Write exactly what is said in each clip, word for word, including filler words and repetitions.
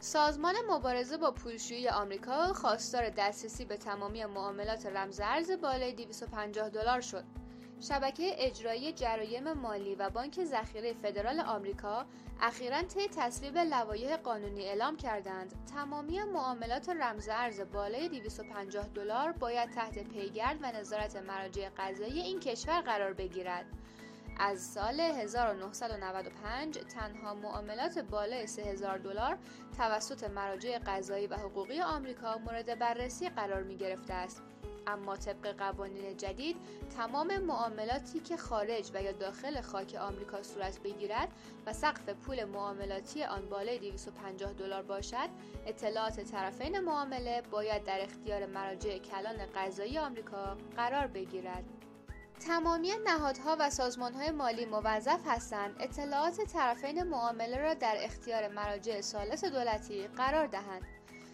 سازمان مبارزه با پولشویی آمریکا خواستار دسترسی به تمامی معاملات رمز ارز بالای دویست و پنجاه دلار شد. شبکه اجرایی جرایم مالی و بانک ذخیره فدرال آمریکا اخیراً طی تصویب لوایح قانونی اعلام کردند تمامی معاملات رمز ارز بالای دویست و پنجاه دلار باید تحت پیگرد و نظارت مراجع قضایی این کشور قرار بگیرد. از سال هزار و نهصد و نود و پنج تنها معاملات بالای سه هزار دلار توسط مراجع قضایی و حقوقی آمریکا مورد بررسی قرار می گرفته است. اما طبق قوانین جدید تمام معاملاتی که خارج و یا داخل خاک آمریکا صورت بگیرد و سقف پول معاملاتی آن بالای دویست و پنجاه دلار باشد، اطلاعات طرفین معامله باید در اختیار مراجع کلان قضایی آمریکا قرار بگیرد. تمامی نهادها و سازمانهای مالی موظف هستند اطلاعات طرفین معامله را در اختیار مراجع ثالث دولتی قرار دهند.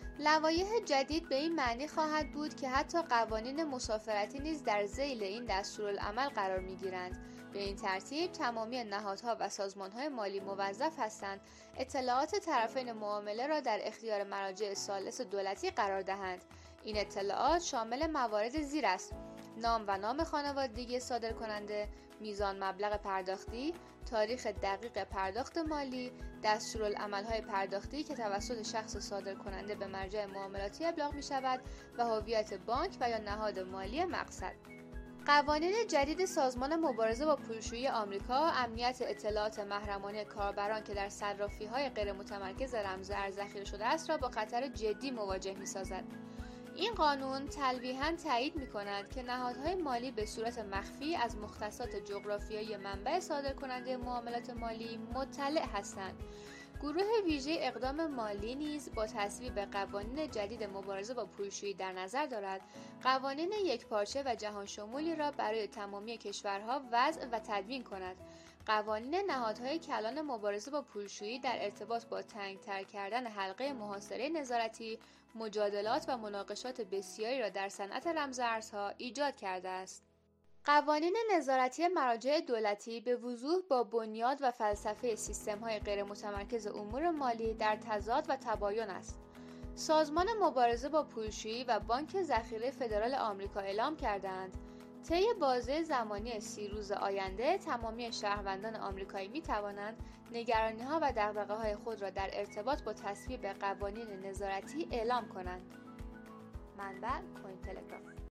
لوایح جدید به این معنی خواهد بود که حتی قوانین مسافرتی نیز در ذیل این دستورالعمل قرار می‌گیرند. به این ترتیب تمامی نهادها و سازمانهای مالی موظف هستند اطلاعات طرفین معامله را در اختیار مراجع ثالث دولتی قرار دهند. این اطلاعات شامل موارد زیر است: نام و نام خانوادگی صادر کننده، میزان مبلغ پرداختی، تاریخ دقیق پرداخت مالی، دستورالعمل‌های پرداختی که توسط شخص صادر کننده به مرجع معاملاتی ابلاغ می شود و هویت بانک و یا نهاد مالی مقصد. قوانین جدید سازمان مبارزه با پولشویی آمریکا امنیت اطلاعات محرمانه کاربران که در صرافی‌های غیر متمرکز رمز ارز ذخیره شده است را با خطر جدی مواجه می‌سازد. این قانون تلویحاً تایید می‌کند که نهادهای مالی به صورت مخفی از مختصات جغرافیایی منبع صادر کننده معاملات مالی مطلع هستند. گروه ویژه اقدام مالی نیز با تصویب قوانین جدید مبارزه با پولشویی در نظر دارد قوانین یکپارچه و جهان شمولی را برای تمامی کشورها وضع و تدوین کند. قوانین نهادهای کلان مبارزه با پولشویی در ارتباط با تنگ‌تر کردن حلقه محاصره نظارتی، مجادلات و مناقشات بسیاری را در صنعت رمز ارزها ایجاد کرده است. قوانین نظارتی مراجع دولتی به وضوح با بنیاد و فلسفه سیستم‌های غیر متمرکز امور مالی در تضاد و تباین است. سازمان مبارزه با پولشویی و بانک ذخیره فدرال آمریکا اعلام کردند طی بازه زمانی سی روز آینده تمامی شهروندان آمریکایی می‌توانند نگرانی‌ها و دغدغه‌های خود را در ارتباط با تصویب قوانین نظارتی اعلام کنند. منبع کوین تلگراف.